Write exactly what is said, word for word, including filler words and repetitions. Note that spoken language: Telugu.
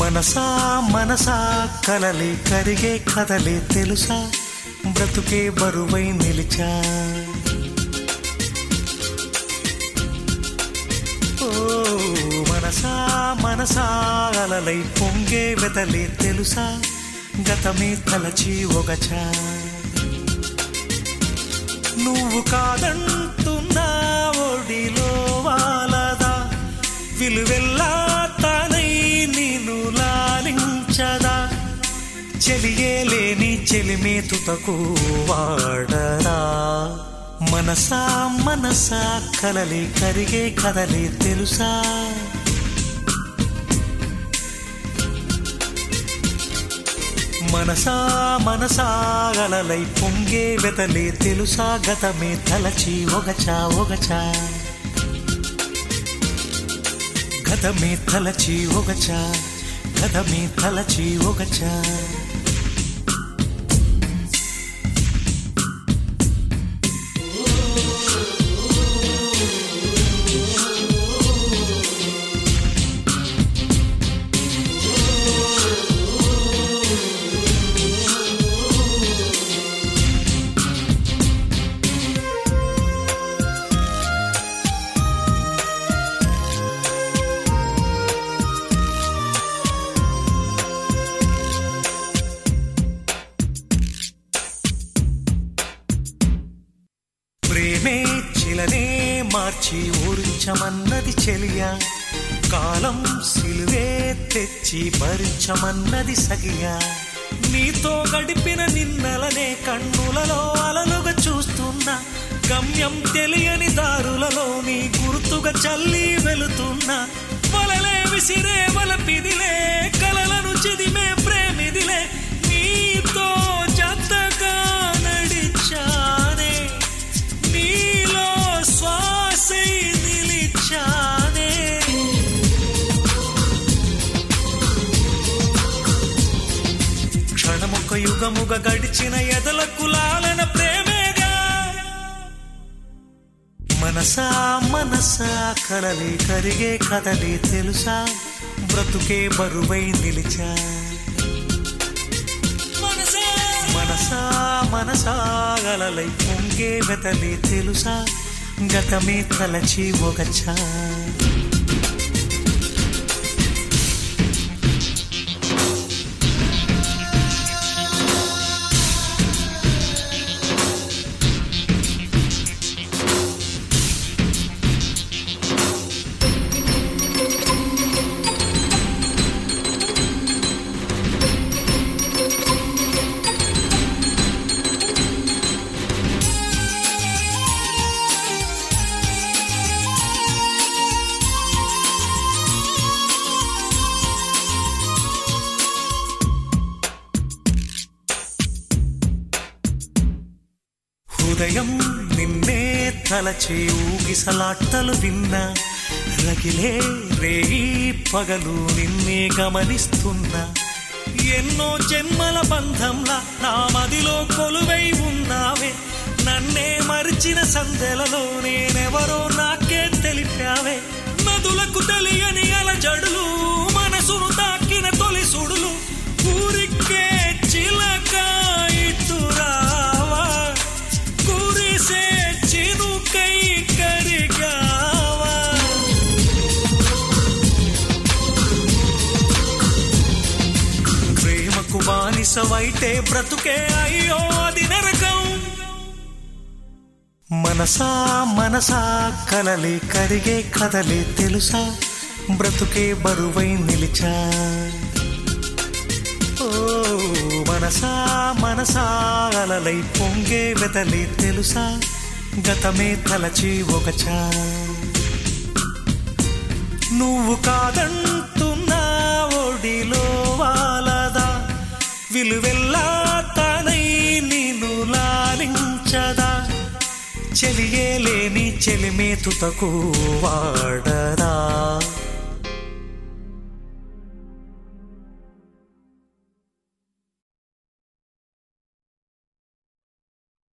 మనసా మనసా కలలే కరిగే కదలే తెలుసా, బ్రతుకే బరువై నిలిచా. ఓ మనసా మనసా అలలై పొంగే వెతలే తెలుసా, గతమే తలచి ఒగచా. నువ్వు కాదంటున్నా ఒడిలో వాలదా, విలువెల్లా తానై నిన్ను లాలించదా. చెలియే లేని చెలిమే తుతకు వాడరా. మనసా మనసా కలలే కరిగే కదలే తెలుసా. మనసా మనసా అలలై పొంగే వెతలే తెలుసా, గతమే తలచి ఒగచా ఒగచా. గతమే తలచి ఒగచా, గతమే తలచి ఒగచా. ప్రేమే చిలనే మార్చి ఊరించమన్నది చెలియా, కాలం సిలువే తెచ్చి భరించమన్నది సగియా. నీతో గడిపిన నిన్నలనే కన్నులలో అలలుగా చూస్తున్నా, గమ్యం తెలియని దారులలో నీ గుర్తుగా చల్లి వెళుతున్నా. వలలే విసిరే వలపిదిలే, కలలను చిదిమే ప్రేమిదిలే, నీతో జతగా నడిచానే, నీలో శ్వాసై నిలిచానే. క్షణముక యుగముగ గడిచిన ఎదల కులాలన ప్రేమేగా. మనసా మనసా కలలే కరిగే కదలే తెలుసా, బ్రతుకే బరువై నిలిచా. మనసా మనసా అలలై పొంగే వెతలే తెలుసా, గతమే తలచి ఒగచా. హృదయం నిన్నే తలచే ఊగిసలాటలు విన్నా, రగిలే రేయి పగలు నిన్నే గమనిస్తున్నా. ఎన్నో జన్మల బంధంలా నా మదిలో కొలువై ఉన్నావే, నన్నే మరిచిన సందెలలో నేనెవరో నాకే తెలిపావే. నదులకు తెలియని అలజడులు, మనసును తాకిన తొలి సుడులు, ఊరికే చిలక ఇటురావా, కురిసే చినుకై కరిగావా. ప్రేమకు బానిసవైతే బ్రతుకే అయ్యో అది నరకం. మనసా మనసా కలలే కరిగే కదలే తెలుసా, బ్రతుకే బరువై నిలిచా. ఓ మనసా మనసా అలలై పొంగే వెతలే తెలుసా, గతమే తలచి ఒగచా. నువ్వు కాదంటున్నా ఒడిలో వాలదా, విలువెల్లా తానై నిన్ను లాలించదా. చెలియే లేని చెలిమే తుతకు వాడరా.